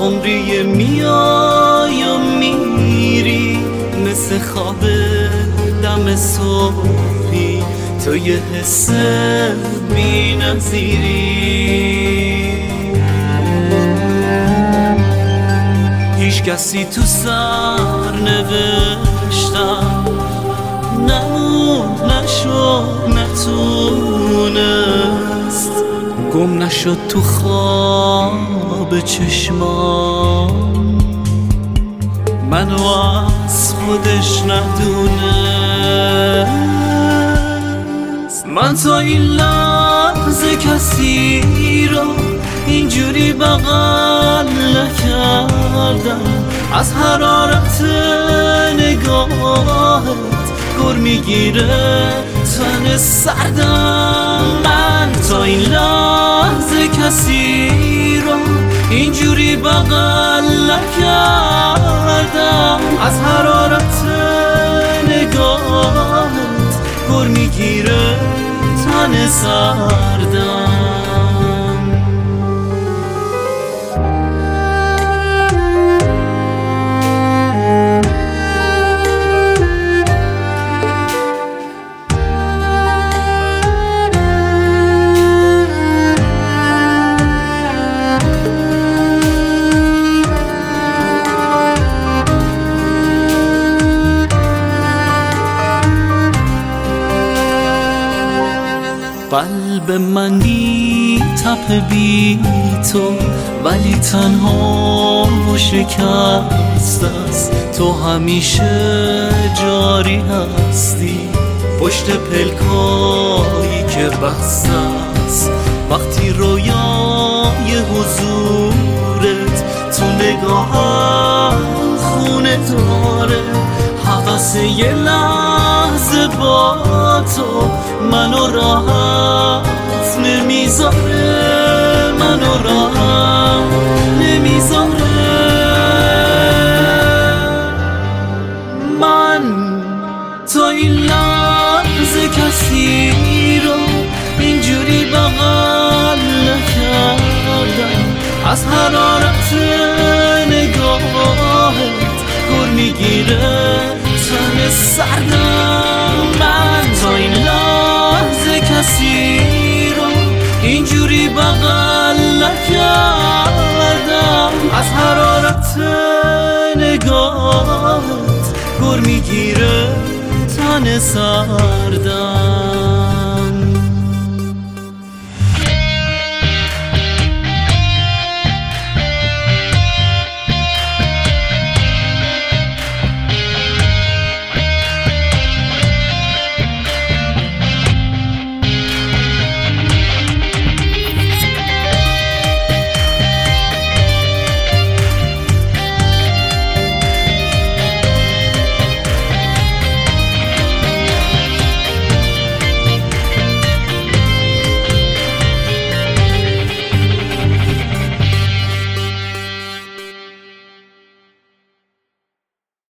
عمری میای و میری مثل خواب دم صبحی، تو یه حس بی نظیری. هیچ کسی تو سر نوشتم نشد نتونست، گم نشد تو خواب چشمان منو از خودش ندونست. من تا این لحظه کسی رو اینجوری بغل نکردم، از حرارت نگاهت گر میگیره تن سردم. من تا این لحظه کسی رو اینجوری بغل نکردم، از حرارت نگاهت گر میگیره تن سردم. قلب من میتپه بی تو، ولی تنها و شکست است. تو همیشه جاری هستی پشت پلکایی که بسته است. وقتی رویای حضورت تو نگاهم خونه داره، حوث یه لحظه با تو منو راحت نمیذاره، منو راحت نمیذاره. من تا این لحظه کسی رو اینجوری بغل نکردم، از حرارت نگاهت گر میگیره تن سردم. من تا این لحظه کسی رو اینجوری بغل نکردم، از حرارت نگاهت گر میگیره تن سردم.